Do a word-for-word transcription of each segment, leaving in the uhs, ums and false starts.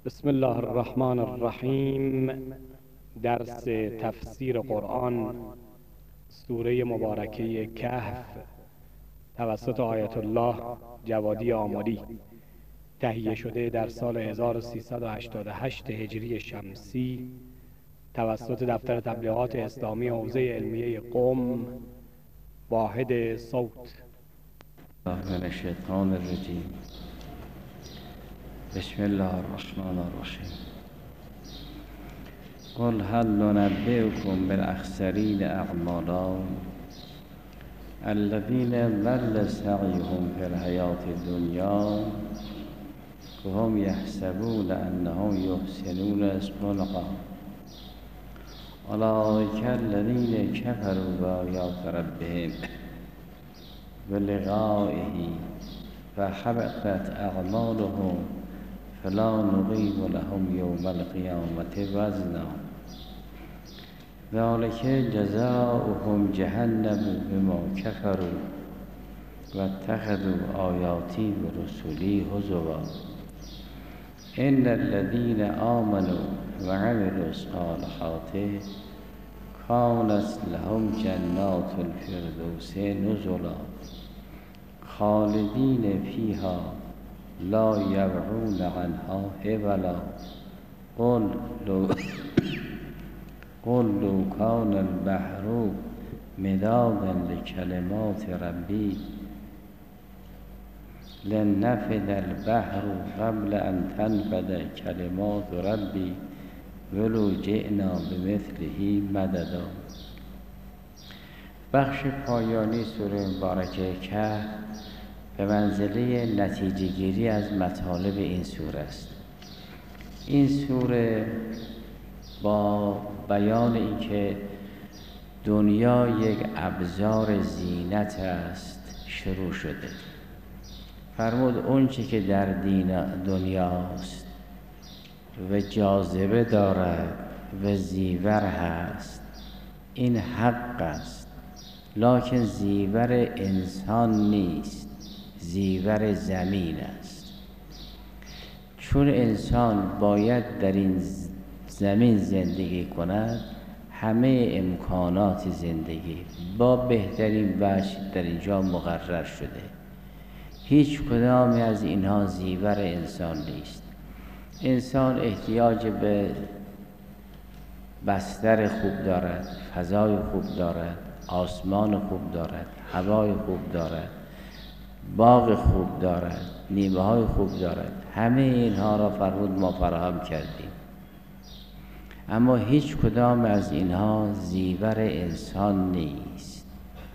بسم الله الرحمن الرحیم. درس تفسیر قرآن سوره مبارکه کهف توسط آیت الله جوادی آملی، تهیه شده در سال هزار و سیصد و هشتاد و هشت هجری شمسی توسط دفتر تبلیغات اسلامی حوزه علمیه قم. واحد صوت. من الشیطان الرجیم. بسم الله الرحمن الرحیم. قل هل ننبئكم بالاخسرین اعمالا الذين ضل سعيهم في الحياة الدنيا وهم يحسبون انهم يحسنون صنعا اولئك الذين كفروا بآيات ربهم بلقائه فحبطت اعمالهم فلا نقيم لهم يوم القيامة وزنا ذلك جزاؤهم جهنم بما كفروا واتخذوا آياتي ورسلي هزوا إن الذين آمنوا وعملوا الصالحات كانت لهم جنات الفردوس نزلا خالدين فيها لا يبغون عنها حولا قل لو قل لو كان البحر مدادا لكلمات ربي لنفد البحر قبل أن تنفد كلمات ربي ولو جئنا بمثله مددا. بخش پایانی سوره مبارکه کهف به منزله نتیجه گیری از مطالب این سوره است. این سوره با بیان اینکه دنیا یک ابزار زینت است شروع شده. فرمود اون چی که در دنیاست و جاذبه دارد و زیور هست این حق است، لکن زیور انسان نیست، زیور زمین است. چون انسان باید در این زمین زندگی کند، همه امکانات زندگی با بهترین وجه در اینجا مقرر شده. هیچ کدام از اینها زیور انسان نیست. انسان احتیاج به بستر خوب دارد، فضای خوب دارد، آسمان خوب دارد، هوای خوب دارد، باغ خوب دارد، نیمه های خوب دارد. همه اینها را فرمود ما فراهم کردیم، اما هیچ کدام از اینها زیور انسان نیست.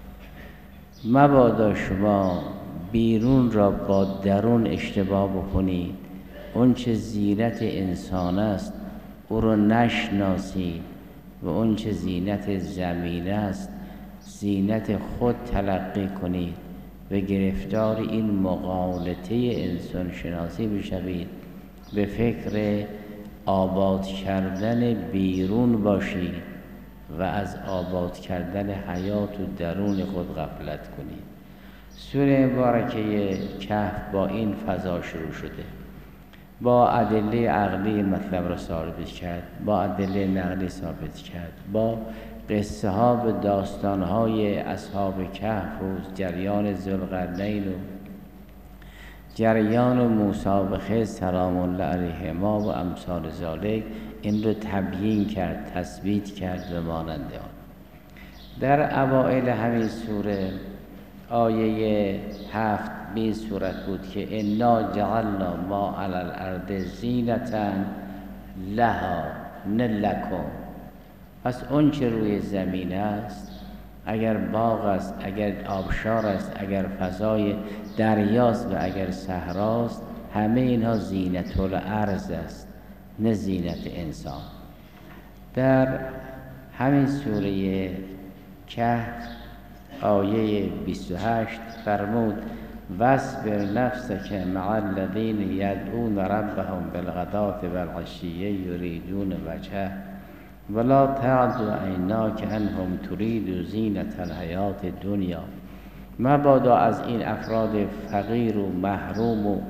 مبادا شما بیرون را با درون اشتباه بکنید، اون چه زینت انسان است او را نشناسید و اون چه زینت زمین است زینت خود تلقی کنید و گرفتار این مغالطه انسان شناسی بشوید، به فکر آباد کردن بیرون باشید و از آباد کردن حیات و درون خود غفلت کنید. سوره مبارکه کهف با این فضا شروع شده، با ادله عقلی مطلب را ثابت کرد، با ادله نقلی ثابت کرد، با قصه ها و داستان های اصحاب کهف و جریان ذوالقرنین و جریان موسی و خضر سلام الله علیهما و امثال ذالک این رو تبیین کرد، تثبیت کرد و مانند آن. در اوائل همین سوره آیه هفت به صورت بود که انا جعلنا ما علی الارض زینة لها نه لکم. پس اون چه روی زمین است، اگر باغ است، اگر آبشار است، اگر فضای دریاست و اگر صحراست، همه اینها زینت الارض است نه زینت انسان. در همین سوره کهف آیه بیست و هشت فرمود واصبر نفسک مع الذین یدعون ربهم بالغداة والعشی یریدون وجهه ولا تعد عیناک عنهم ترید زینة الحیاة الدنیا. مبادا از این افراد فقیر و محروم و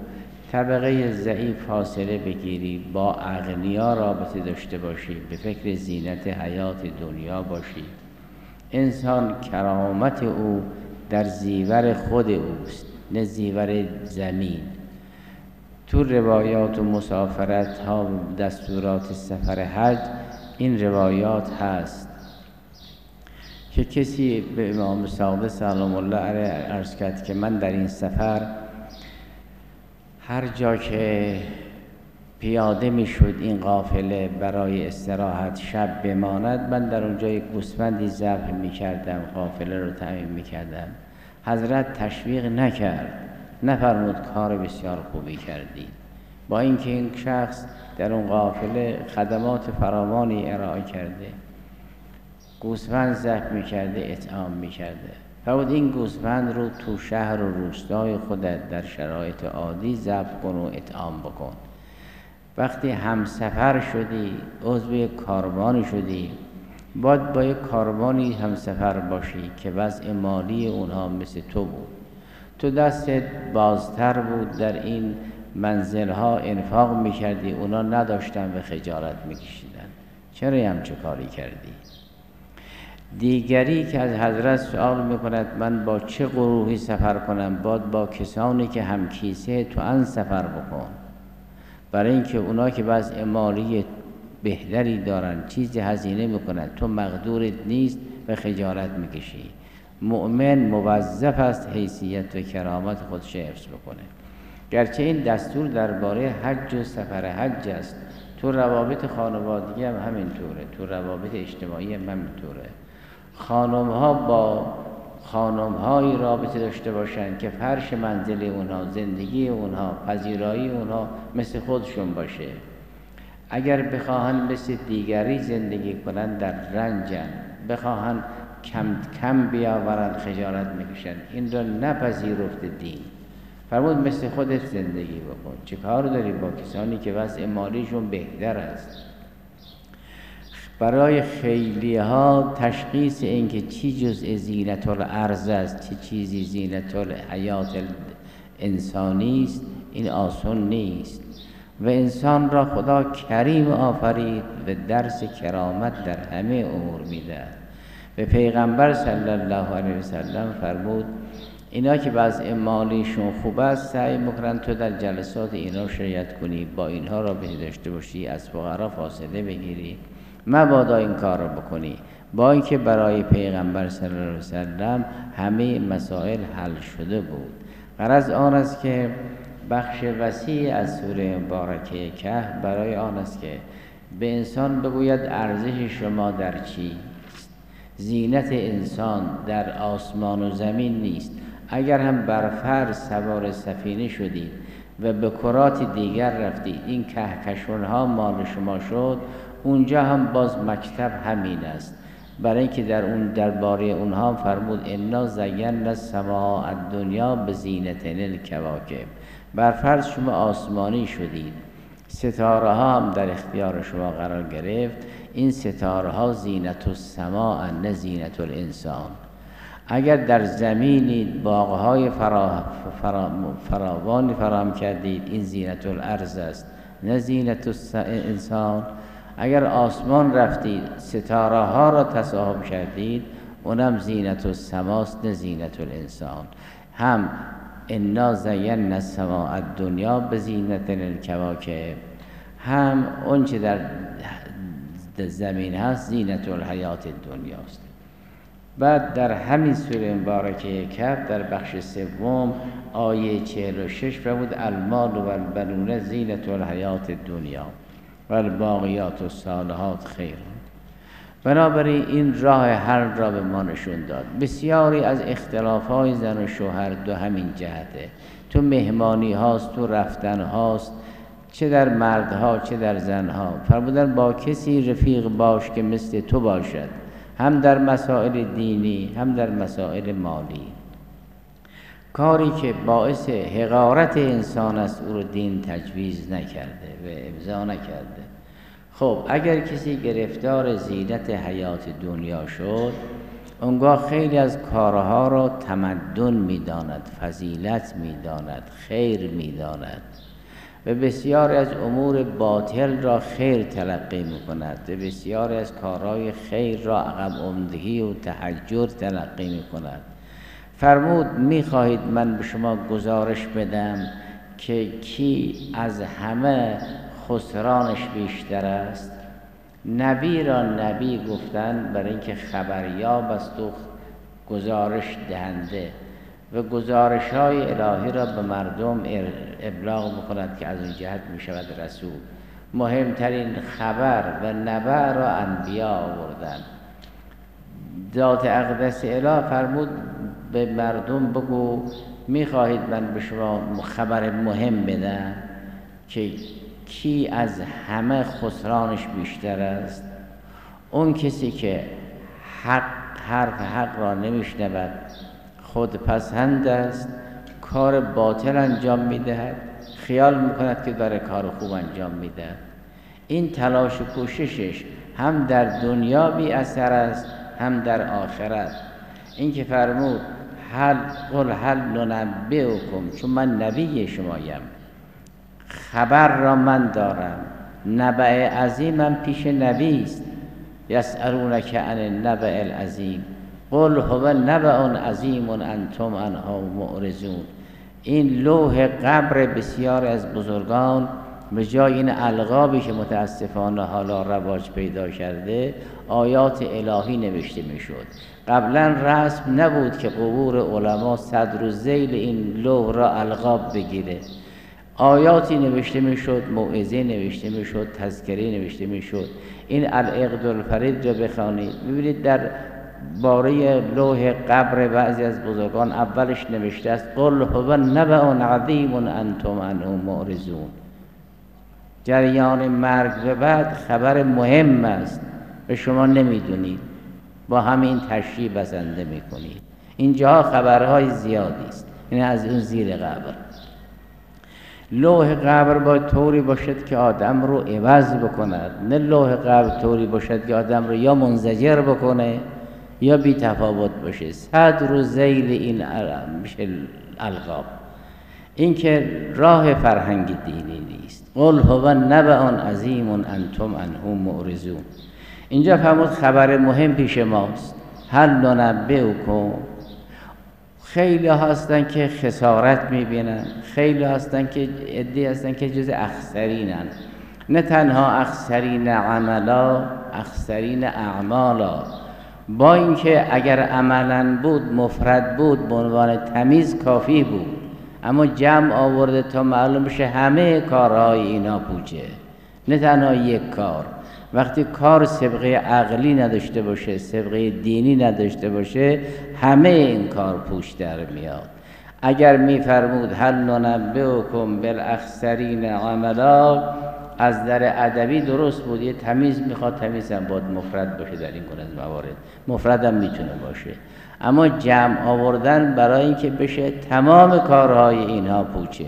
طبقه ضعیف فاصله بگیری، با اغنیا رابطه داشته باشی، به فکر زینت حیات دنیا باشی. انسان کرامت او در زیور خود اوست، نه زیور زمین. تو روایات و مسافرت ها و دستورات سفر حج این روایات هست که کسی به امام صادق سلام الله علیه عرض کرد که من در این سفر هر جا که پیاده می شد این قافله برای استراحت شب بماند، من در اونجا یک گوسفندی ذبح می کردم، قافله رو تامین می کردم. حضرت تشویق نکرد، نفرمود کار بسیار خوبی کردی. با اینکه این شخص در اون قافله خدمات فراوانی ارائه کرده، گوسفند ذبح می کرده، اطعام می کرده، فرمود این گوسفند رو تو شهر و روستای خودت در شرایط عادی ذبح کن و اطعام بکن. وقتی همسفر شدی، عضو کاروانی شدی، باید با یک کاروانی همسفر باشی که وضع مالی اونها مثل تو بود. تو دستت بازتر بود، در این منزلها انفاق میکردی، اونا نداشتن و خجالت میکشیدن. چرا همچه کاری کردی؟ دیگری که از حضرت سوال میکند من با چه گروهی سفر کنم؟ باید با کسانی که هم کیسه تو ان سفر بکن، برای اینکه اونا که وضع مالی بهتری دارن، چیزی هزینه میکنن، تو مقدورت نیست و خجالت میکشی. مؤمن موظف است حیثیت و کرامت خودش حفظ بکنه. گرچه این دستور درباره حج و سفر حج است، تو روابط خانوادگی هم همینطوره، تو روابط اجتماعی هم همینطوره. خانم ها با خانم هایی رابطه داشته باشن که فرش منزل اونها، زندگی اونها، پذیرایی اونها مثل خودشون باشه. اگر بخواهن مثل دیگری زندگی کنن در رنجن، بخواهن کم کم بیاورن خجالت میکشن. این را نپذیرفت دین. فرمود مثل خودت زندگی بکن. چه کار داری با کسانی که وضع مالیشون بهتر است؟ برای خیلی ها تشخیص این که چی جزء زینت الارض است، چه چیزی زینت الحیات انسانی است، این آسان نیست. و انسان را خدا کریم آفرید و درس کرامت در همه امور میده. به پیغمبر صلی الله علیه و سلم فرمود اینا که وضع مالیشون خوب است، سعی میکنن تو در جلسات اینا شرکت کنی، با اینها را به داشته باشی، از فقرا فاصله بگیری، مبادا این کار را بکنی. با اینکه برای پیغمبر صلی الله علیه و سلم همه مسائل حل شده بود. غرض آن است که بخش وسیع از سوره مبارکه کهف برای آن است که به انسان بگوید ارزش شما در چی؟ زینت انسان در آسمان و زمین نیست. اگر هم بر فرض سوار سفینه شدید و به کرات دیگر رفتید، این کهکشان ها مال شما شد، اونجا هم باز مکتب همین است. برای اینکه در اون درباره اونها فرمود انا زینا السماء الدنیا بزینة الکواکب. بر فرض شما آسمانی شدید، ستاره ها هم در اختیار شما قرار گرفت، این ستاره ها زینت السماء نه زینت الانسان. اگر در زمینی باغهای فرا فرا فراوانی فراهم کردید، این زینت الارض است نه زینت الانسان. اگر آسمان رفتید، ستاره ها را تصاحب کردید، اونم زینت السماء است نه زینت الانسان. هم انا زینا السماء الدنیا بزینة الکواکب، هم اون چه در زمین هست زینت الحیات دنیا است. بعد در همین سوره مبارکه کهف در بخش سوم آیه چهل و شش فرمود المال و البنون زینت الحیات دنیا و الباقیات الصالحات خیر. بنابراین این راه حل را به ما نشون داد. بسیاری از اختلاف‌های زن و شوهر دو همین جهته، تو مهمانی هاست، تو رفتن هاست، چه در مردها چه در زنها. فرمودن با کسی رفیق باش که مثل تو باشد، هم در مسائل دینی هم در مسائل مالی. کاری که باعث حقارت انسان است او رو دین تجویز نکرده و امضا نکرده. خب اگر کسی گرفتار زینت حیات دنیا شد، اونگاه خیلی از کارها را تمدن می‌داند، فضیلت می‌داند، خیر می‌داند. و بسیاری از امور باطل را خیر تلقی میکند و بسیاری از کارهای خیر را عقب اندهی و تحجر تلقی میکند. فرمود میخواهید من به شما گزارش بدم که کی از همه خسرانش بیشتر است؟ نبی را نبی گفتن برای اینکه خبریاب است و گزارش دهنده و گزارش های الهی را به مردم ابلاغ بکند که از این جهت می شود رسول. مهمترین خبر و نبع را انبیا آوردن. ذات اقدس اله فرمود به مردم بگو میخواهید من به شما خبر مهم بدم که کی از همه خسرانش بیشتر است؟ اون کسی که حق حرف حق را نمیشنود، خودپسند است، کار باطل انجام میدهد، خیال میکند که داره کار خوب انجام میدهد. این تلاش و کوششش هم در دنیا بی اثر است هم در آخرت. این که فرمود هل قل هل ننبئکم، چون من نبی شمایم، خبر را من دارم، نبأ عظیمم پیش نبی است. یسألونک عن النبأ العظیم قل هو نبأ عظیم انتم عنه معرضون. این لوح قبر بسیار از بزرگان به جای این القابی که متاسفانه حالا رواج پیدا کرده آیات الهی نوشته میشد. قبلا رسم نبود که قبور علما صدر و ذیل این لوح را القاب بگیره. آیاتی نوشته میشد، موعظه نوشته میشد، تذکره نوشته میشد. این العقد الفرید را بخوانید ببینید در باره لوح قبر بعضی از بزرگان اولش نوشته است قل هو نبأ عظیم انتم عنه معرضون. جریان مرگ به بعد خبر مهم است و شما نمیدونید، با همین تشریح بسنده میکنید. اینجا خبرهای زیادی است. این از اون زیر قبر. لوح قبر باید طوری باشد که آدم رو عوض بکند، نه لوح قبر طوری باشد که آدم رو یا منزجر بکنه یا بی تفاوت باشه. صدر و ذیل این میشه القاب. این که راه فرهنگ دینی نیست. قل هو نبأ عظیم انتم عنه معرضون. اینجا فرمود خبر مهم پیش ماست. هل ننبئکم. خیلی هستن که خسارت میبینن، خیلی هستن که عده‌ای هستن که جز اخسرینن. نه تنها اخسرین عملا، اخسرین اعمالا. با اینکه اگر عملا بود مفرد بود به عنوان تمیز کافی بود، اما جمع آورده تا معلوم بشه همه کارهای اینا پوچه، نه تنها یک کار. وقتی کار سابقه عقلی نداشته باشه، سابقه دینی نداشته باشه، همه این کار پوچ در میاد. اگر میفرمود هل ننبئکم بالاخسرین عملا، از در ادبی درست بود. یه تمیز میخواد، تمیز هم باید مفرد باشه در این گونه از موارد، مفرد هم میتونه باشه. اما جمع آوردن برای اینکه بشه تمام کارهای اینها پوچه.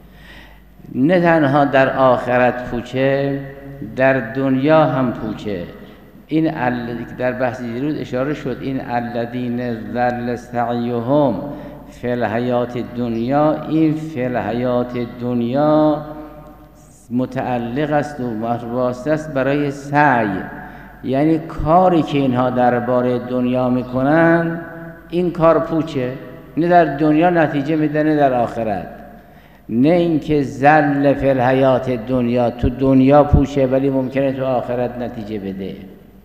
نه تنها در آخرت پوچه، در دنیا هم پوچه. این در بحث دیروز اشاره شد، این الذین ضل سعیهم فی الحیات دنیا، این فی الحیات دنیا متعلق است و واسطه است برای سعی، یعنی کاری که اینها درباره دنیا میکنن این کار پوچه، نه در دنیا نتیجه میده نه در آخرت. نه اینکه ذل فی الحیات دنیا، تو دنیا پوچه ولی ممکنه تو آخرت نتیجه بده.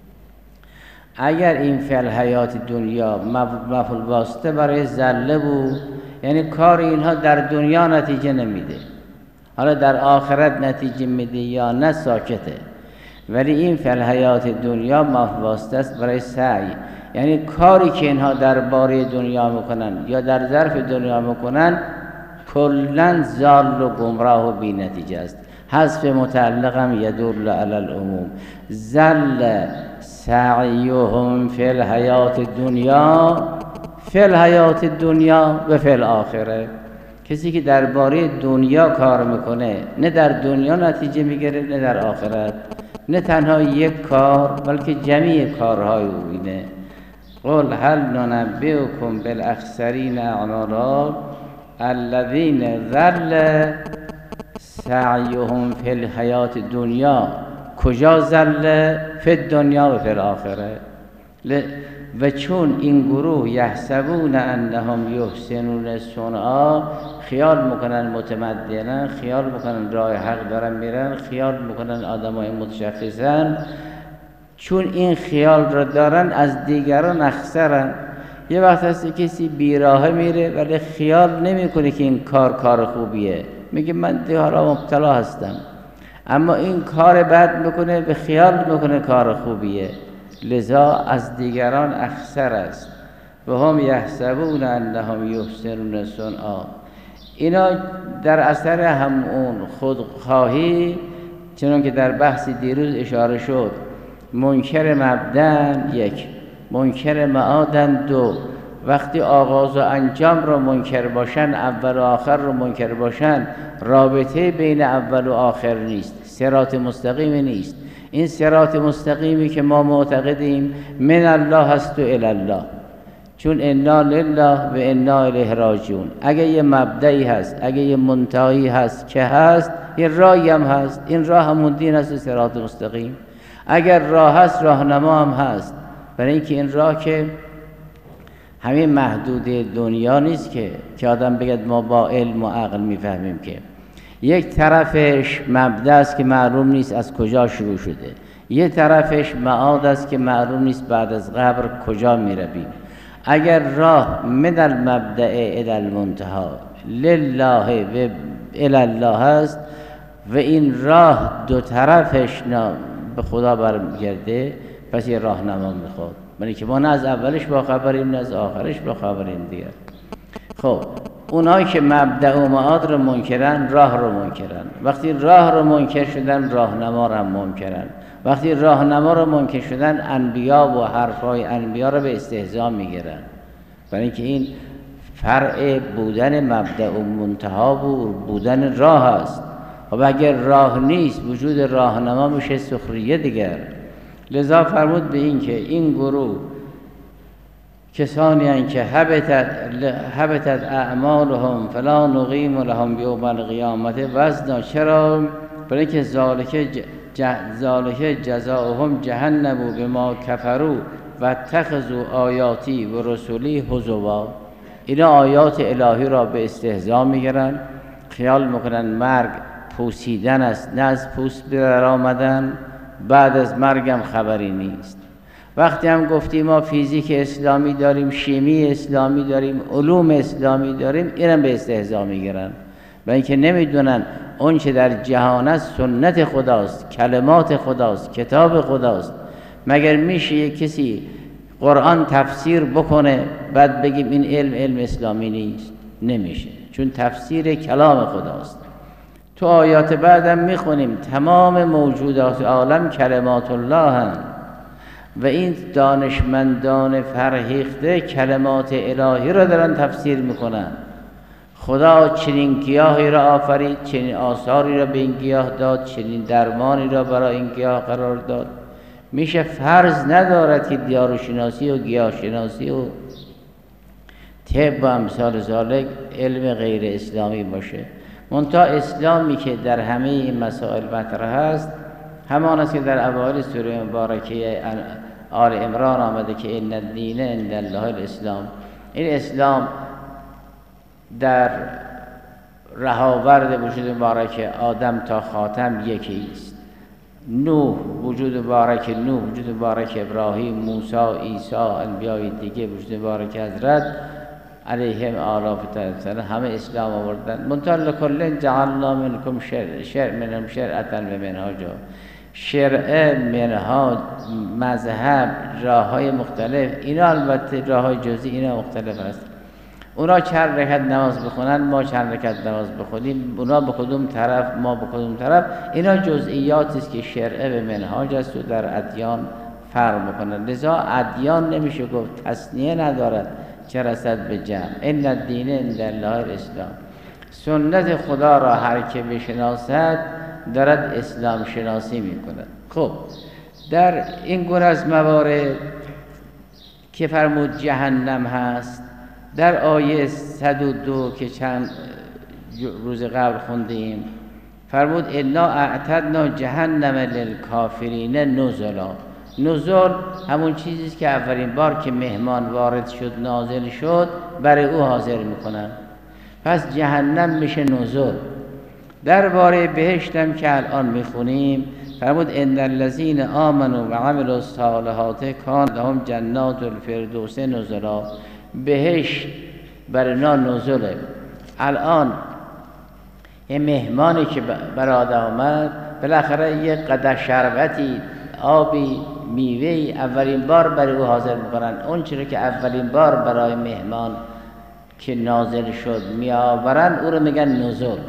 اگر این فی الحیات دنیا مفعول واسطه برای ذل بود، یعنی کار اینها در دنیا نتیجه نمیده، حالا در آخرت نتیجه میده یا نه ساکته. ولی این فی الحیات دنیا مفعول واسطه است برای سعی، یعنی کاری که اینها درباره دنیا میکنن یا در ظرف دنیا میکنن کلن ضال و گمراه و بی نتیجه است. حذف متعلقم یدل علی العموم. ذل سعیهم فی الحیات دنیا، فی الحیات دنیا و فی الاخره. کسی که درباره دنیا کار میکنه نه در دنیا نتیجه میگیره نه در آخرت، نه تنها یک کار بلکه جمیع کارهای او اینه. قل هل ننبئکم بالاخسرین اعمالا الذین ضل سعیهم فی الحیات دنیا، کجا زل فی دنیا و فی الاخره. و چون این گروه یحسبون انهم یحسنون صنعا، خیال میکنن متمدنن، خیال میکنن راه حق دارن میرن، خیال میکنن آدمای متشخصن، چون این خیال را دارن از دیگران اخسرن. یه وقت هست کسی بیراه میره ولی خیال نمیکنه که این کار کار خوبیه، میگه من دیگران مبتلا هستم، اما این کار بد میکنه به خیال میکنه کار خوبیه، لذا از دیگران اخسر است. و هم یحسبون انهم یحسنون صنعا. اینا در اثر همون خودخواهی، چون که در بحث دیروز اشاره شد، منکر مبدأ یک، منکر معادن دو. وقتی آغاز و انجام رو منکر باشن، اول و آخر رو منکر باشن، رابطه بین اول و آخر نیست، صراط مستقیمی نیست. این صراط مستقیمی که ما معتقدیم من الله هست و الی الله، چون انا لله و انا الیه راجعون. اگه یه مبدئی هست، اگه یه منتهی هست که هست، یه راهی هم هست، این راه همون دین هست و صراط مستقیم. اگر راه هست راهنما هم هست، برای اینکه این راه که همین محدود دنیا نیست که که آدم بگد ما با علم و عقل میفهمیم، که یک طرفش مبدأ است که معلوم نیست از کجا شروع شده، یک طرفش معاد است که معلوم نیست بعد از قبر کجا میرویم. اگر راه من المبدأ الی المنتهی لله و الی الله است و این راه دو طرفش به خدا برمیگرده، پس یه راهنما میخواد، یعنی که ما نه از اولش با خبریم نه از آخرش با خبریم دیگه. خب اونایی که مبدأ و معاد رو منکرن، راه رو منکرن. وقتی راه رو منکر شدن، راهنما رو هم منکرن. وقتی راهنما رو منکر شدن، انبیا و حرفای انبیا رو به استهزا میگیرن، برای اینکه این فرع بودن مبدأ و منتها بود، بودن راه است. و اگر راه نیست، وجود راهنما میشه سخریه دیگر. لذا فرمود به این که این گروه کسانی هستند که حبطت حبطت اعمالهم فلا نقیم لهم یوم القیامت وزنا. چرا؟ برای اینکه ذالک ذالک جزاؤهم جهنم بما کفروا و اتخذوا آیاتی و رسولی هزوا. اینا آیات الهی را به استهزا میگیرن، خیال میکنن مرگ پوسیدن است، نه از پوست در آمدن، بعد از مرگم خبری نیست. وقتی هم گفتیم ما فیزیک اسلامی داریم، شیمی اسلامی داریم، علوم اسلامی داریم، اینم به استهزا میگیرن، و اینکه نمیدونن اون چه در جهان است سنت خداست، کلمات خداست، کتاب خداست. مگر میشه یک کسی قرآن تفسیر بکنه بعد بگیم این علم علم اسلامی نیست؟ نمیشه، چون تفسیر کلام خداست. تو آیات بعدم میخونیم تمام موجودات عالم کلمات الله هستند و این دانشمندان فرهیخته کلمات الهی را دارن تفسیر میکنن. خدا چنین گیاهی را آفرید، چنین آثاری را به این گیاه داد، چنین درمانی را برای این گیاه قرار داد. میشه فرض ندارد که دیارشناسی و گیاهشناسی و طب و امثال ذالک علم غیر اسلامی باشه. منتها اسلامی که در همه این مسائل مطرح است همان است که در اوایل سوره مبارکه آل عمران آمده که ان الدین عند الله الاسلام. این اسلام در رهاورد وجود مبارک آدم تا خاتم یکی است. نوح، وجود مبارک نوح، وجود مبارک ابراهیم، موسی، عیسی، انبیای دیگه، وجود مبارک حضرت علیهم آلاف السلام، همه اسلام آوردن. منتها لکل جعلنا منکم شرع شرع منهم شرعة و منهاجا. شرع، منهاج، مذهب، راههای مختلف، اینا البته راههای جزئی اینا مختلف است. اونا چند رکعت نماز بخونن، ما چند رکعت نماز بخونیم، اونا به کدوم طرف، ما به کدوم طرف، اینا جزئیاتی است که شرع به منهاج است و در ادیان فرق میکنن. لذا ادیان نمیشه گفت، تصنیه ندارد چه رسد به جمع. ان الدین عند الله الاسلام. سنت خدا را هر که بشناسد دارد اسلام شناسی میکند. خب در این گونه از موارد که فرمود جهنم هست، در آیه صد و دو که چند روز قبل خوندیم فرمود انا اعتدنا جهنم للکافرین نزلا. نزول همون چیزی که اولین بار که مهمان وارد شد نازل شد برای او حاضر میکنن. پس جهنم میشه نزول. درباره بهشتم که الان میخونیم فرمود ان الذین آمنوا و عملوا الصالحات کان لهم جنات الفردوس نزلا. بهشت برای اینا نزوله. الان یه مهمانی که برای آدم آمد بالاخره یه قدح شربتی، آبی، میوهی اولین بار برای او حاضر میکنن. اون چیزی که اولین بار برای مهمان که نازل شد میآورن او رو میگن نزول.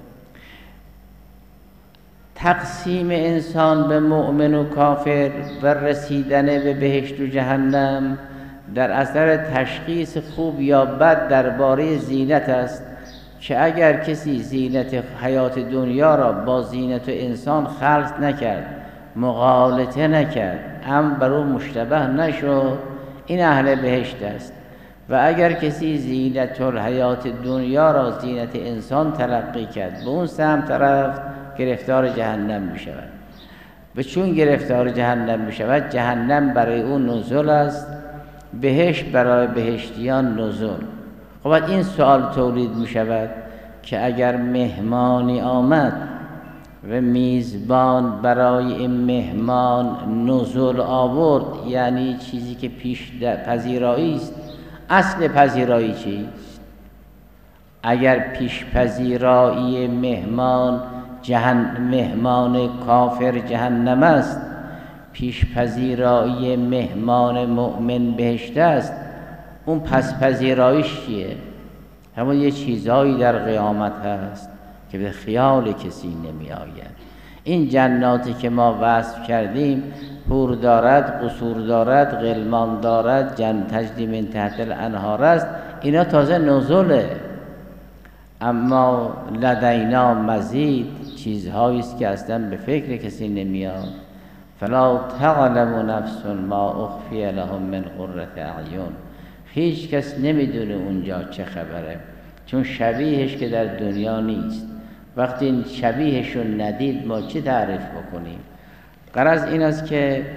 تقسیم انسان به مؤمن و کافر و رسیدن به بهشت و جهنم در اثر تشخیص خوب یا بد درباره زینت است که اگر کسی زینت حیات دنیا را با زینت انسان خلط نکرد، مغالطه نکرد، هم بر او مشتبه نشد، این اهل بهشت است. و اگر کسی زینت الحیات دنیا را زینت انسان تلقی کرد، به اون سمت رفت، گرفتار جهنم می شود. و چون گرفتار جهنم می شود، جهنم برای اون نزول است، بهشت برای بهشتیان نزول. خب این سوال تولید می شود که اگر مهمانی آمد و میزبان برای این مهمان نزول آورد، یعنی چیزی که پیش پذیرایی است، اصل پذیرایی چیست؟ اگر پیش پذیرایی مهمان جهن مهمان کافر جهنم است، پیش پذیرایی مهمان مؤمن بهشت است، اون پس پذیراییش چیه؟ همون یه چیزهایی در قیامت هست که به خیال کسی نمی آید. این جناتی که ما وصف کردیم، حور دارد، قصور دارد، غلمان دارد، جن تجری من تحت الانهار است، اینا تازه نزوله. اما لدینا مزید چیزهایی است که اصلا به فکر کسی نمیاد. فلا تعلم نفس ما اخفی لهم من قرة اعین. هیچ کس نمیدونه اونجا چه خبره، چون شبیهش که در دنیا نیست. وقتی این شبیهش رو ندید ما چی تعریف بکنیم؟ غرض این است که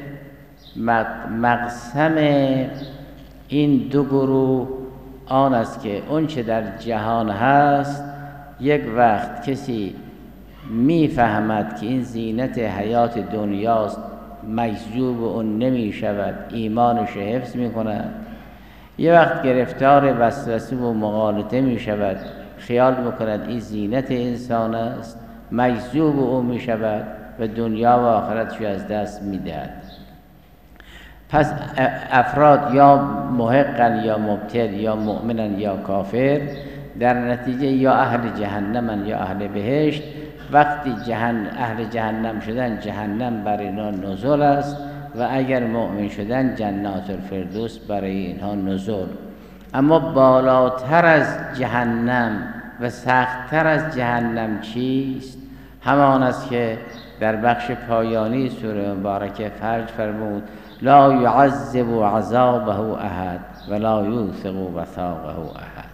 مقسم این دو گروه آن است که اون چه در جهان هست، یک وقت کسی میفهمد که این زینت حیات دنیاست، مجذوب اون نمی شود، ایمانش حفظ می کند. یه وقت گرفتار وسوسه و مغالطه می شود، خیال میکند این زینت انسان است، مجذوب او می شود و دنیا و آخرتش از دست می دهد. پس افراد یا محقن یا مبتل یا مؤمنن یا کافر، در نتیجه یا اهل جهنمن یا اهل بهشت. وقتی جهن اهل جهنم شدن، جهنم برای اینا نزول است، و اگر مؤمن شدن جنات الفردوس برای اینها نزول. اما بالاتر از جهنم و سختتر از جهنم چیست؟ همان است که در بخش پایانی سوره مبارکه فجر فرمود لا يعذب عذابه احد ولا یوثق وثاقه احد.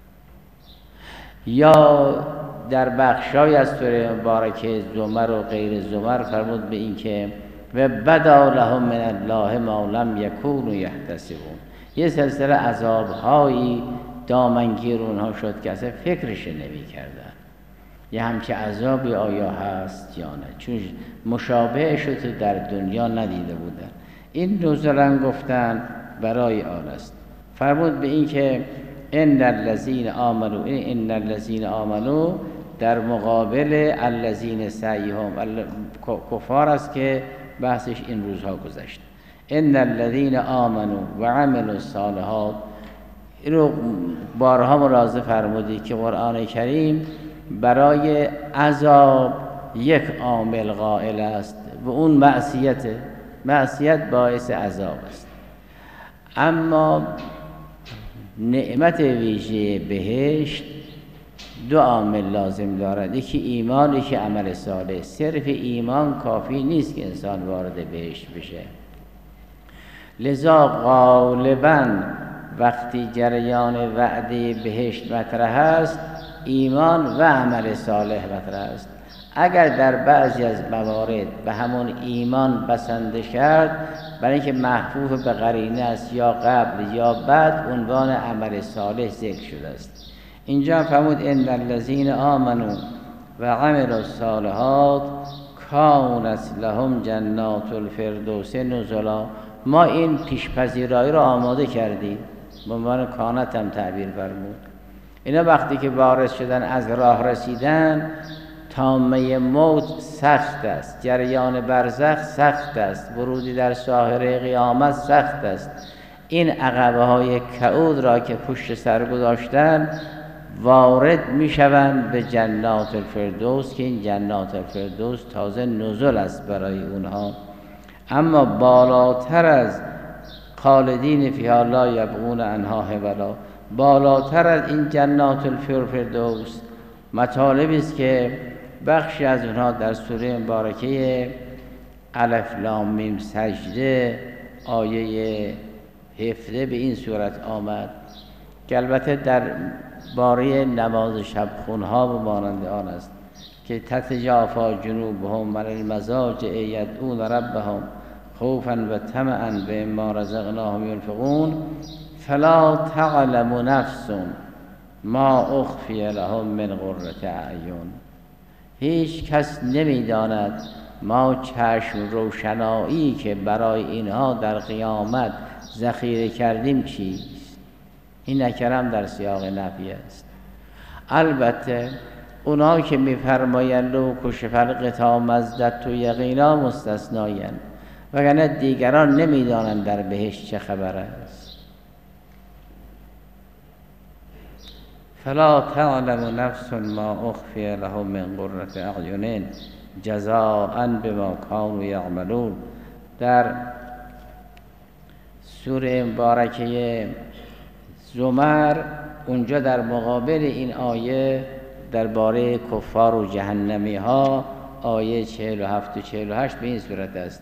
یا در بخشای از سوره مبارکه زمر و غیر زمر فرمود به این که و بدا لهم من الله ما لم یکونوا یحتسبون. یه سلسله عذابهایی دامنگیر اونها شد که اصلا فکرش نمی کردن یه همچه عذابی آیا هست یا نه، چون مشابهش رو در دنیا ندیده بودن. این نزولن گفتن برای آن است. فرمود به این که ان الذین آمنوا، ان الذین آمنوا در مقابل الذین سعیهم کفار است که بحثش این روزها گذشت. ان الذین آمنوا و عملوا الصالحات، اینو بارها ملاحظه فرمودی که قرآن کریم برای عذاب یک عامل قائل است و اون معصیت. معصیت باعث عذاب است. اما نعمت ویژه بهشت دو عامل لازم دارد، یکی ایمان، یکی عمل صالح. صرف ایمان کافی نیست که انسان وارد بهشت بشه. لذا غالباً وقتی جریان وعده بهشت مطرح است، ایمان و عمل صالح مطرح است. اگر در بعضی از موارد به همون ایمان بسنده کرد، برای اینکه محفوف به قرینه است، یا قبل یا بعد، عنوان عمل صالح ذکر شده است. اینجا فرمود ان الذین آمنوا و عملوا الصالحات کانت لهم جنات الفردوس نزلا. ما این پیش‌پذیرایی رو آماده کردیم، به عنوان کانت هم تعبیر فرمود. اینا وقتی که وارد شدن، از راه رسیدن، طامه موت سخت است، جریان برزخ سخت است، ورودی در ساحره قیامت سخت است. این عقبه های کعود را که پشت سر گذاشتن وارد می شوند به جنات الفردوس، که این جنات الفردوس تازه نزل است برای اونها. اما بالاتر از خالدین فیها لا یبغون عنها حولا، بالاتر از این جنات الفردوس مطالبی است که بخشی از اونها در سوره مبارکه الف لام میم سجده آیه هفده به این صورت آمد که البته در باره نماز شب خونها و مانند آن است که تتجافا جنوبهم عن المضاجع یدعون ربهم خوفا و طمعا بما رزقناهم ينفقون فلا تعلم نفس ما اخفی لهم من قرة اعین. هیچ کس نمیداند ما چشم روشنایی که برای اینها در قیامت ذخیره کردیم چیست. این نکرم در سیاق نفی است. البته اونها که میفرمایند لو کشف الغطاء مزدت یقینا مستثنایند، وگرنه دیگران نمیدانند در بهشت چه خبر است. فلا تعلم نفس ما اخفی لهم من قرة اعین جزاء بما كانوا یعملون. در سوره مبارکه زمر اونجا در مقابل این آیه درباره کفار و جهنمی ها آیه چهل و هفت و چهل و هشت به این صورت است.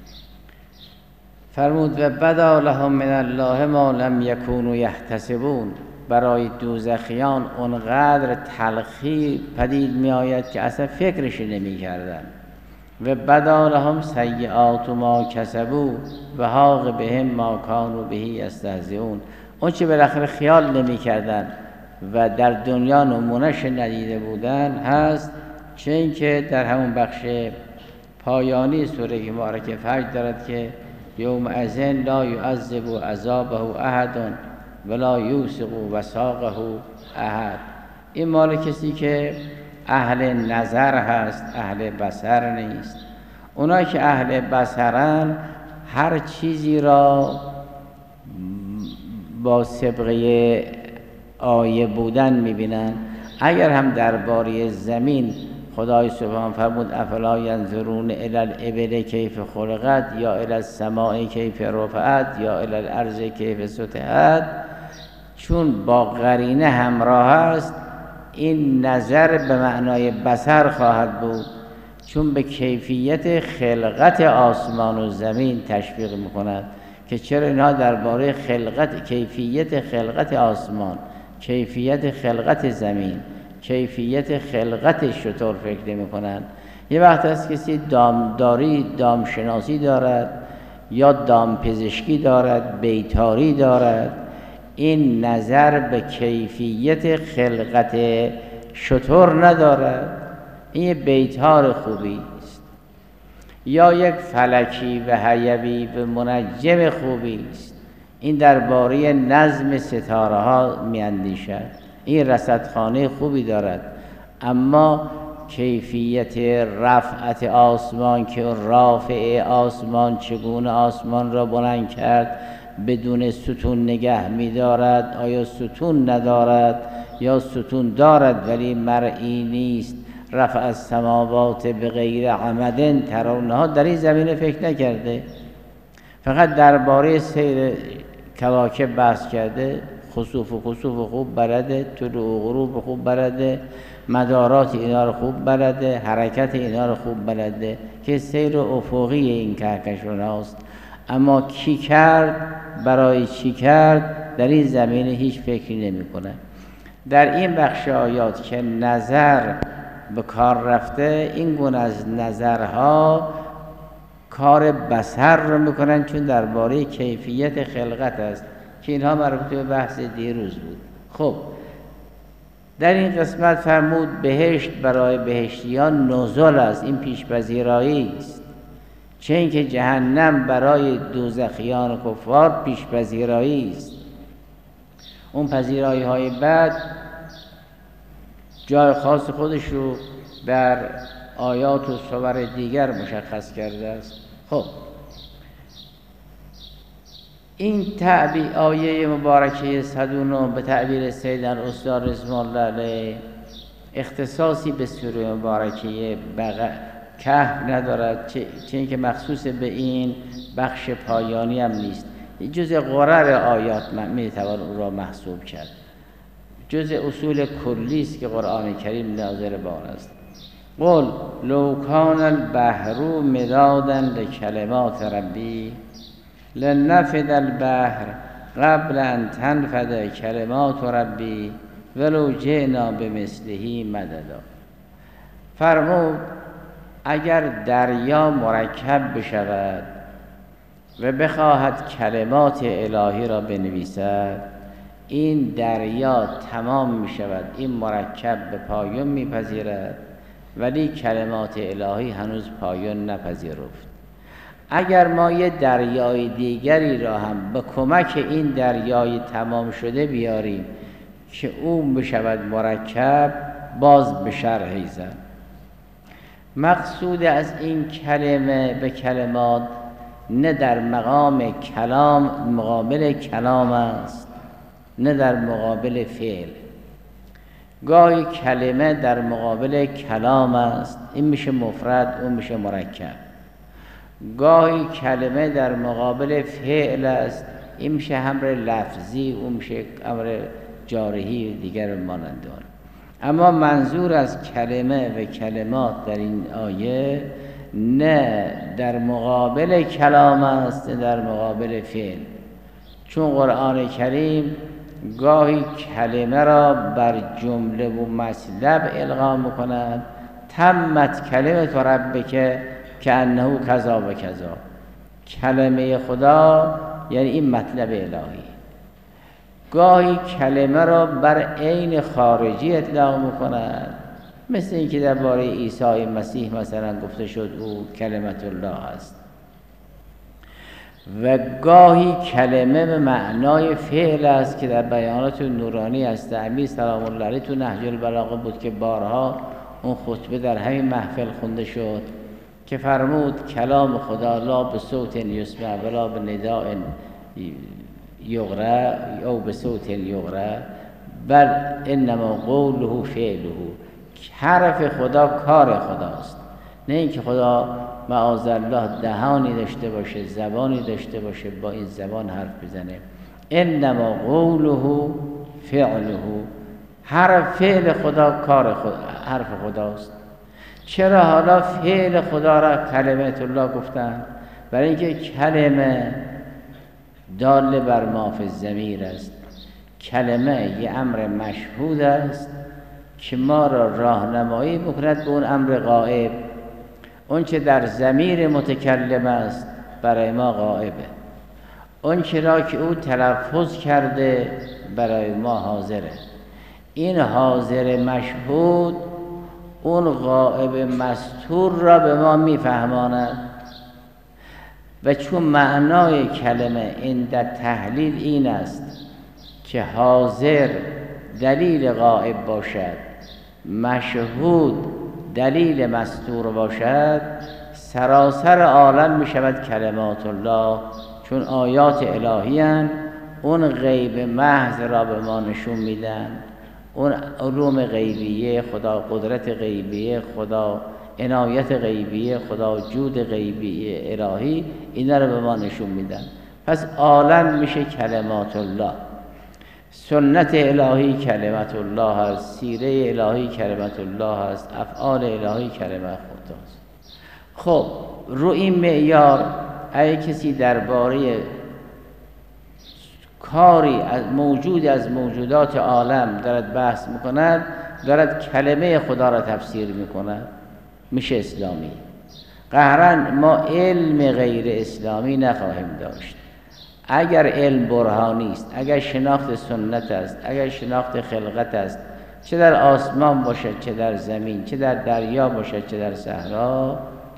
فرمود و بدا لهم من الله ما لم یکونوا یحتسبون. برای دوزخیان اونقدر تلخی پدید می آید که اصلا فکرش نمی کردن. و بدا لهم سیئات ما کسبوا و حاق بهم ما کانوا به یستهزئون. اون چه بالاخره خیال نمی کردن و در دنیا نمونهش ندیده بودن هست، چه اینکه در همون بخش پایانی سوره مبارکه فجر دارد که یوم اذن لا یعذب عذابه احد ولا یوثق وثاقه احد. این مال کسی که اهل نظر هست، اهل بصر نیست. اونا که اهل بصرن هر چیزی را با سابقه آیه بودن میبینن. اگر هم درباره زمین خدای سبحان فرمود افلا ینظرون الی الابل کیف خلقت یا الی السماء کیف رفعت یا الی الارض کیف سطحت، چون با قرینه همراه است این نظر به معنای بصر خواهد بود، چون به کیفیت خلقت آسمان و زمین تشویق میکند که چرا اینها درباره خلقت، کیفیت خلقت آسمان، کیفیت خلقت زمین، کیفیت خلقت شطور فکر نمی کنند. یه وقت است کسی دامداری، دامشناسی دارد یا دامپزشکی دارد، بیتاری دارد، این نظر به کیفیت خلقت شطور ندارد، این یه بیتار خوبی است. یا یک فلکی و حیوی و منجم خوبی است، این درباره نظم ستاره ها می اندیشد، این رصدخانه خوبی دارد. اما کیفیت رفعت آسمان که رافع آسمان چگونه آسمان را بلند کرد، بدون ستون نگه می دارد، آیا ستون ندارد یا ستون دارد ولی مرئی نیست. رفع السماوات به غیر عمد ترونها، در این زمینه فکر نکرده، فقط درباره سیر کواکب بحث کرده، خسوف و خسوف خوب بلده، طلوع و غروب خوب بلده، مدارات اینا رو خوب بلده، حرکت اینا رو خوب بلده که سیر افقی این کهکشان هاست. اما کی کرد، برای چی کرد، در این زمینه هیچ فکری نمی کنه. در این بخش آیات که نظر به کار رفته این گونه از نظرها کار بصر رو میکنن، چون درباره کیفیت خلقت است که اینها مربوط به بحث دیروز بود. خب در این قسمت فرمود بهشت برای بهشتیان نزل است، این پیش‌پذیرایی است، چه اینکه جهنم برای دوزخیان و کفار پیش‌پذیرایی است. اون پذیرایی های بعد جای خاص خودش رو در آیات و صور دیگر مشخص کرده است. خب این تعبیر آیه مبارکه صد و نه به تعبیر سید الاستاد رضوان الله علیه اختصاصی به سوره مبارکه بقره کهف ندارد، چه اینکه مخصوص به این بخش پایانی هم نیست، جزء قرر آیات میتوان او را محسوب کرد، جزء اصول کلی است که قرآن کریم ناظر به آن است. قل لو کان البحر مدادا لکلمات ربی لنفد البحر قبل ان تنفد کلمات ربی ولو جئنا بمثله مددا. فرمود اگر دریا مرکب بشود و بخواهد کلمات الهی را بنویسد، این دریا تمام می شود، این مرکب به پایان می پذیرد، ولی کلمات الهی هنوز پایان نپذیرفت. اگر ما یه دریای دیگری را هم به کمک این دریای تمام شده بیاریم که اون بشود مرکب، باز به شرحی زد. مقصود از این کلمه به کلمات نه در مقام کلام مقابل کلام است، نه در مقابل فعل. گاهی کلمه در مقابل کلام است، این میشه مفرد، اون میشه مرکب. گاهی کلمه در مقابل فعل است، این میشه امر لفظی، اون میشه امر جارحی دیگر مانند آن. اما منظور از کلمه و کلمات در این آیه نه در مقابل کلام است، نه در مقابل فعل، چون قرآن کریم گاهی کلمه را بر جمله و مطلب القا می‌کند، تمت کلمت ربک کأنه کذا و کذا. کلمه خدا یعنی این مطلب الهی. گاهی کلمه را بر عین خارجی اطلاق می‌کند، مثل اینکه درباره عیسی مسیح مثلا گفته شد او کلمت الله است. و گاهی کلمه به معنای فعل است که در بیانات نورانی است. امیر سلام الله علیه تو نهج البلاغه بود که بارها اون خطبه در همین محفل خونده شد که فرمود کلام خدا لا به صوت یسمع ولا به نداء یغرا او به صوت یغرا بل انما قوله فعله. حرف خدا کار خداست، نه اینکه خدا معاذالله دهانی داشته باشه، زبانی داشته باشه با این زبان حرف بزنه. انما قوله فعله، حرف فعل خدا کار خدا، حرف خداست. چرا حالا فعل خدا را کلمت الله گفتن؟ برای اینکه کلمه دال بر ما فی الضمیر است. کلمه یه امر مشهود است که ما را راهنمایی میکند به اون امر غائب. اون چه در ضمیر متکلم است برای ما غائبه، اون چه را که او تلفظ کرده برای ما حاضره. این حاضر مشهود اون غائب مستور را به ما میفهماند. و چون معنای کلمه عند تحلیل این است که حاضر دلیل غائب باشد، مشهود دلیل مستور باشد، سراسر عالم می شود کلمات الله، چون آیات الهی هستند. اون غیب محض را به ما نشون میدن، اون علوم غیبیه خدا، قدرت غیبیه خدا، عنایت غیبیه خدا، جود غیبی الهی، اینا رو به ما نشون میدن. پس عالم میشه کلمات الله. سنت الهی کلمت الله است، سیره الهی کلمت الله است، افعال الهی کلمت خداست. خب رو این معیار اگه کسی درباره کاری از موجود از موجودات عالم دارد بحث میکند، دارد کلمه خدا را تفسیر میکند میشه اسلامی. قهرا ما علم غیر اسلامی نخواهیم داشت. اگر علم برهانی است، اگر شناخت سنت است، اگر شناخت خلقت است، چه در آسمان باشد چه در زمین، چه در دریا باشد چه در صحرا،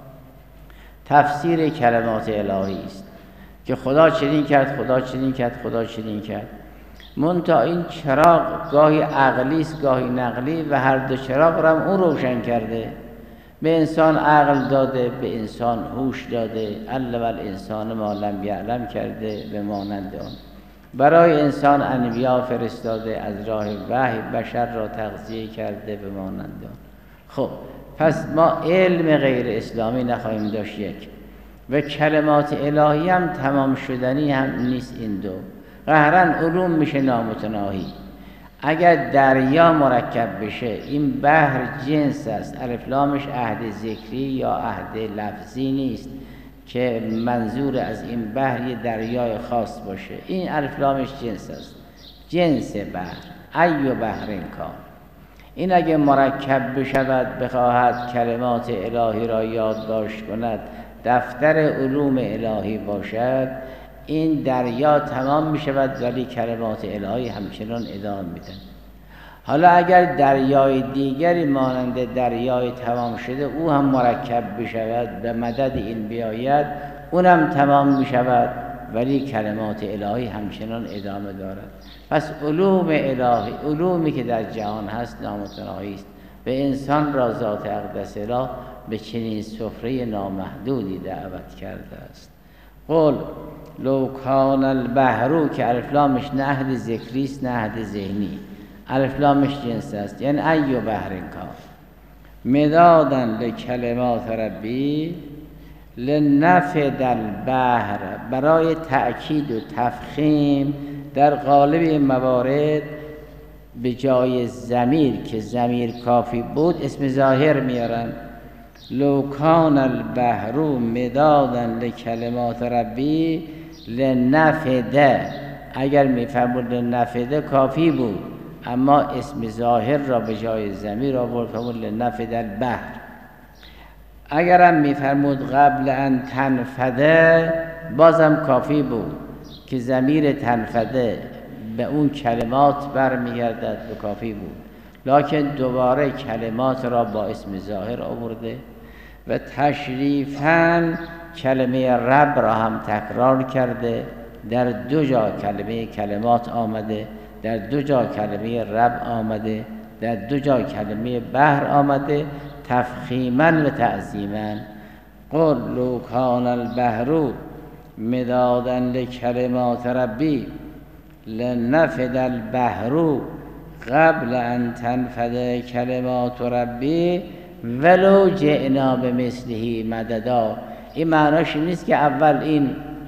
تفسیر کلمات الهی است که خدا چنین کرد، خدا چنین کرد، خدا چنین کرد. منتها این چراغ گاهی عقلی است گاهی نقلی و هر دو چراغ را هم اون روشن کرده. به انسان عقل داده، به انسان هوش داده، علم الانسان ما لم یعلم کرده به مانند آن. برای انسان انبیا فرستاده، از راه وحی بشر را تغذیه کرده به مانند آن. خب پس ما علم غیر اسلامی نخواهیم داشت یک، و کلمات الهی هم تمام شدنی هم نیست. این دو قهرا علوم میشه نامتناهی. اگر دریا مرکب بشه، این بحر جنس است، الف لامش عهد ذکری یا عهد لفظی نیست که منظور از این بحر یه دریای خاص باشه. این الف لامش جنس است، جنس بحر، ای بحر کان. این اگه مرکب بشود، بخواهد کلمات الهی را یادداشت کند، دفتر علوم الهی باشد، این دریا تمام می شود ولی کلمات الهی همچنان ادامه میدن. حالا اگر دریای دیگری مانند دریای تمام شده او هم مرکب بشود، به مدد این بیاید، اونم تمام می شود ولی کلمات الهی همچنان ادامه دارد. پس علوم الهی، علومی که در جهان هست نامتناهی است. به انسان را ذات اقدس را به چنین سفره نامحدودی دعوت کرده است. قل لو کان البحر، که الف لامش نه عهد ذکری است نه عهد ذهنی، الف لامش جنس است، یعنی ای بحر کان مدادا لکلمات ربی لنفد البحر، برای تأکید و تفخیم در قالب این موارد به جای ضمیر که ضمیر کافی بود اسم ظاهر میارن. لو کان البحر مدادا لکلمات ربی لنفد، اگر میفرمود لنفد کافی بود، اما اسم ظاهر را به جای ضمیر آورد، فرمود لنفد البحر. اگرم میفرمود قبل ان تنفده بازم کافی بود که ضمیر تنفده به اون کلمات برمیگردد، به کافی بود. لکن دوباره کلمات را با اسم ظاهر آورده و تشریفاً کلمه رب را هم تکرار کرده. در دو جا کلمه کلمات آمده، در دو جا کلمه رب آمده، در دو جا کلمه بحر آمده، تفخیما و تعظیما. قل لو کان البحر مدادا لکلمات ربی لنفد البحر قبل ان تنفد کلمات ربی ولو جئنا بمثله مددا. این معناش نیست که اول این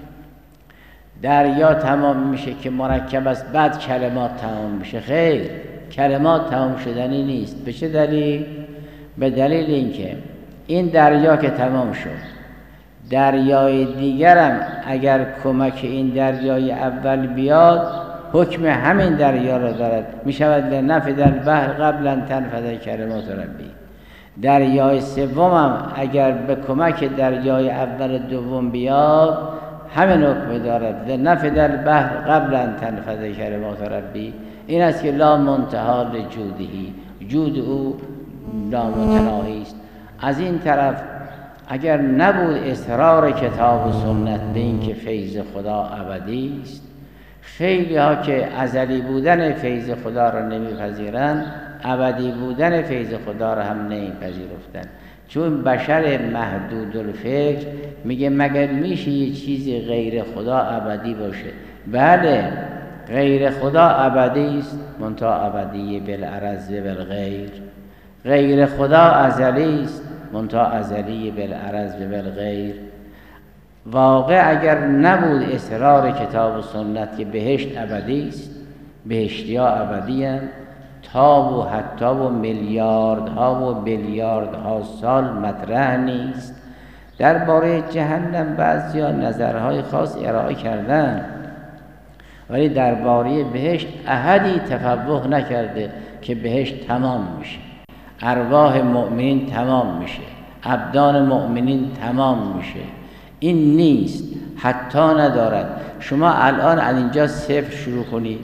دریا تمام میشه که مرکب است بعد کلمات تمام میشه. خیر، کلمات تمام شدنی نیست. به چه دلیل؟ به دلیل اینکه این دریا که تمام شد، دریای دیگرم اگر کمک این دریای اول بیاد حکم همین دریا را دارد، میشود لنفد البحر قبل ان تنفد کلمات ربی. دریای سومم اگر به کمک دریای اول دوم بیاد همین حکم دارد، لنفد البحر قبل ان تنفد کلمات ربی. این است که لا منتهی لجودهی، جود او نامتناهی است. از این طرف اگر نبود اصرار کتاب و سنت به این که فیض خدا ابدی است، خیلی ها که ازلی بودن فیض خدا را نمیپذیرند، ابدی بودن فیض خدا را هم نمیپذیرفتند. چون بشر محدود الفکر میگه مگر میشه یه چیزی غیر خدا ابدی باشه؟ بله، غیر خدا ابدی است، منتها ابدی بالعرض و بالغیر. غیر خدا ازلی است، منتها ازلی بالعرض و بالغیر. واقع اگر نبود اصرار کتاب و سنت که بهشت ابدی است، بهشتی ها ابدی هستند تا و حتی و میلیاردها و بیلیاردها سال مطرح نیست. درباره جهنم بعضیا نظرهای خاص ارائه کردن، ولی درباره بهشت احدی تفوه نکرده که بهشت تمام میشه، ارواح مؤمنین تمام میشه، ابدان مؤمنین تمام میشه. این نیست، حتی ندارد. شما الان از اینجا صفر شروع کنید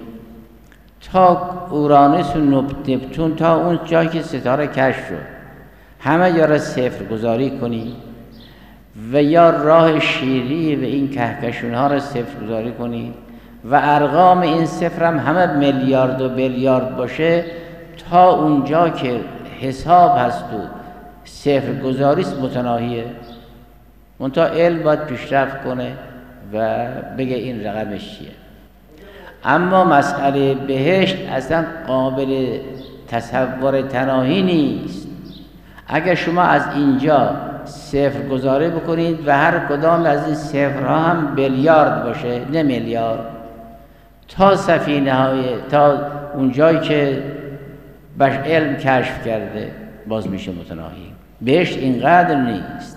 تا اورانوس و نپتون، تا اون جایی که ستاره کشف شد، همه جا را صفر گذاری کنید و یا راه شیری و این کهکشون ها را صفر گذاری کنید و ارقام این صفر هم همه میلیارد و بیلیارد باشه، تا اونجا که حساب هست و صفر گذاریست متناهیه. منتها علم باید پیشرفت کنه و بگه این رقمش چیه. اما مسئله بهشت اصلا قابل تصور تناهی نیست. اگر شما از اینجا صفر گذاری بکنید و هر کدام از این صفرها هم بیلیارد باشه، نه میلیارد، تا سفینه های، تا اونجایی که بش علم کشف کرده، باز میشه متناهی. بهشت اینقدر نیست.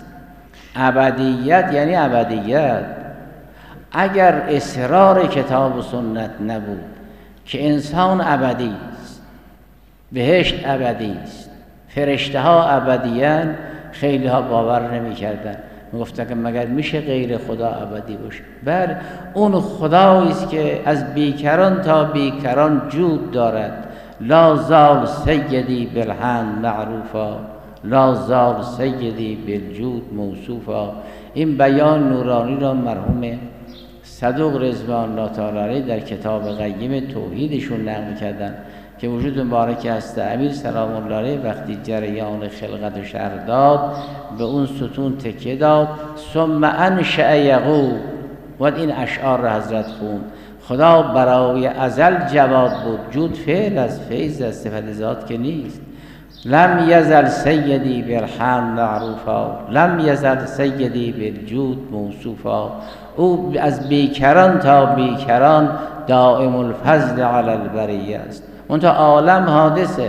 ابدیت یعنی ابدیت. اگر اصرار کتاب و سنت نبود که انسان ابدی است، بهشت ابدی است، فرشته ها ابدیان، خیلی ها باور نمی کردن، می گفتن که مگر میشه غیر خدا ابدی باشه؟ بله، اون خدایی است که از بیکران تا بیکران جود دارد. لا زال سیدی بالحمد معروفا، لا زال سیدی بالجود موصوفا. این بیان نورانی را مرحوم صدوق رضوان الله تعالی علیه در کتاب قیم توحیدشون نقل کردن که وجود مبارک هست امیر سلام الله علیه وقتی جریان خلقت و شرع داد، به اون ستون تکیه داد. ثم انشأ یقول، و این اشعار را حضرت خون. خدا برای ازل جواد بود، جود فعل از فیض از صفت ذات که نیست. لم یزل سیدی بالحمد معروفا، لم یزل سیدی بالجود موصوفا. او از بیکران تا بیکران دائم الفضل علی البریه است. منتها عالم حادثه،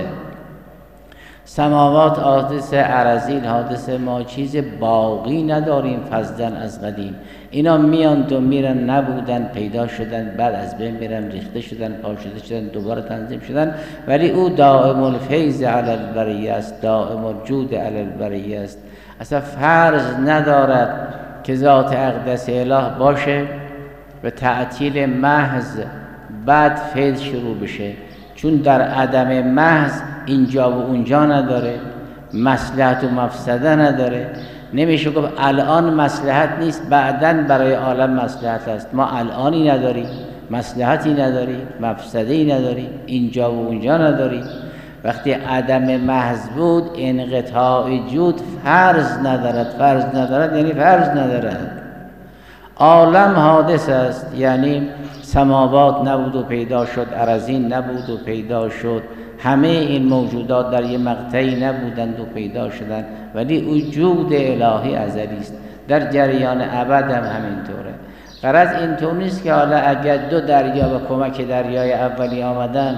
سماوات حادثه، ارضین حادثه، ما چیز باقی نداریم فضلا از قدیم. اینا میان و میرن، نبودن پیدا شدن، بعد از بین میرن، ریخته شدن، پاشیده شدن، دوباره تنظیم شدن، ولی او دائم الفیض علی البریه است، دائم الجود علی البریه است. اصلا فرض ندارد که ذات اقدس اله باشه و تعطیل محض بعد فیض شروع بشه، چون در عدم محض اینجا و اونجا نداره، مصلحت و مفسده نداره. نمیشه گفت الان مصلحت نیست بعداً برای عالم مصلحت است. ما الانی نداریم، مصلحتی نداریم، مفسده‌ای نداریم، اینجا و اونجا نداریم. وقتی عدم محض بود انقطاع جود فرض ندارد. فرض ندارد یعنی فرض ندارد. عالم حادث است، یعنی سماوات نبود و پیدا شد، ارضین نبود و پیدا شد، همه این موجودات در یه مقطعی نبودند و پیدا شدند، ولی وجود الهی ازلی است، در جریان ابد هم همینطوره. غرض اینطور نیست که حالا اگر دو دریا به کمک دریای اولی آمدن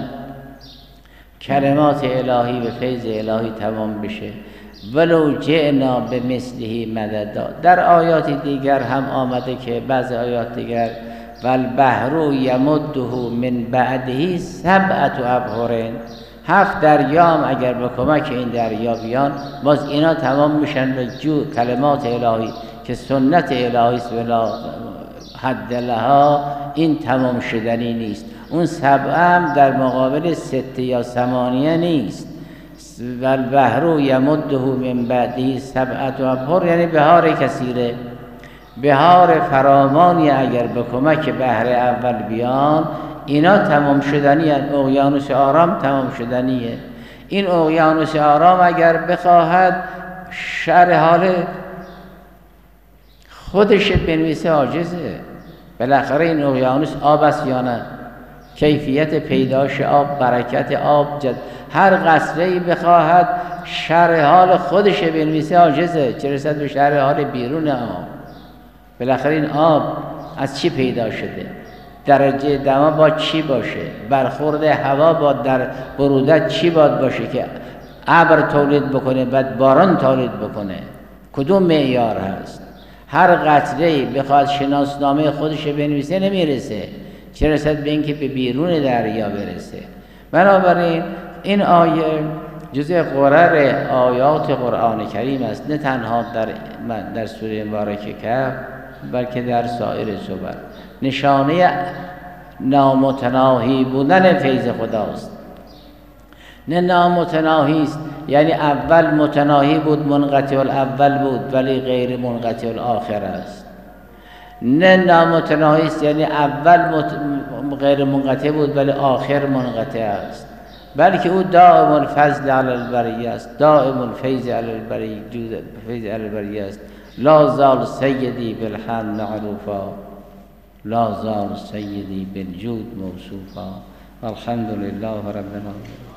کلمات الهی و فیض الهی تمام بشه. ولو جئنا به مثله مددا. در آیات دیگر هم آمده که بعض آیات دیگر والبحر یمده من بعده سبعة ابحر، هفت دریام اگر به کمک این دریا بیان باز اینا تمام میشن به جو کلمات الهی که سنت الهی است ولا حد لها. این تمام شدنی نیست. اون سبعه هم در مقابل سته یا ثمانیه نیست. والبحر یمده من بعده سبعة ابحر یعنی بهار کثیره، بهار فرامانی اگر به کمک بحر اول بیان اینا تمام شدنی هست. اقیانوس آرام تمام شدنیه. این اقیانوس آرام اگر بخواهد شرح حال خودش بنویسه عاجزه. بالاخره این اقیانوس آب است یا نه؟ کیفیت پیداش آب، برکت آب، جد هر قطره‌ای بخواهد شرح حال خودش بنویسه عاجزه، چه رسد به شرح حال بیرون آب. بالاخره این آب از چی پیدا شده؟ درجه دما با چی باشه؟ برخورد هوا با در برودت چی باید باشه که ابر تولید بکنه بعد باران تولید بکنه؟ کدوم معیار هست؟ هر قطره‌ای بخواد شناسنامه خودش بنویسه نمیرسه، چه رسد به اینکه به بیرون دریا برسه. بنابراین این آیه جزء قرر آیات قرآن کریم است، نه تنها در در سوره مبارکه کهف بلکه در سایر سور. نشانه نامتناهی بودن فیض خداست، نه نامتناهی است یعنی اول متناهی بود، منقطع الاول بود ولی غیر منقطع الاخر است. نه نامتناهی است یعنی اول مت... غیر منقطع بود ولی آخر منقطع است، بلکه او دائم الفضل علی البریه است، دائم الفیض علی البریه، فیض علی البریه است. لا زال سیدی بالحمد معروفا، لا زال سیدی بالجود موصوفا، والحمد لله رب العالمین.